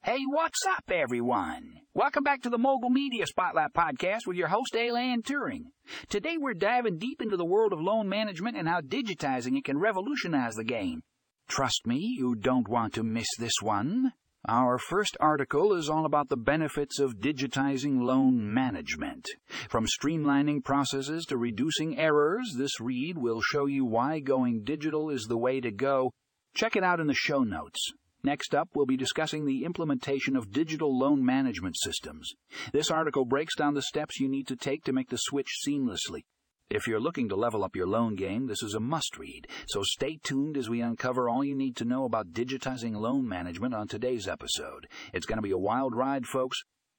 Hey, what's up, everyone? Welcome back to the Mogul Media Spotlight Podcast with your host, Alan Turing. Today we're diving deep into the world of loan management and how digitizing it can revolutionize the game. Trust me, you don't want to miss this one. Our first article is all about the benefits of digitizing loan management. From streamlining processes to reducing errors, this read will show you why going digital is the way to go. Check it out in the show notes. Next up, we'll be discussing the implementation of digital loan management systems. This article breaks down the steps you need to take to make the switch seamlessly. If you're looking to level up your loan game, this is a must-read, so stay tuned as we uncover all you need to know about digitizing loan management on today's episode. It's going to be a wild ride, folks.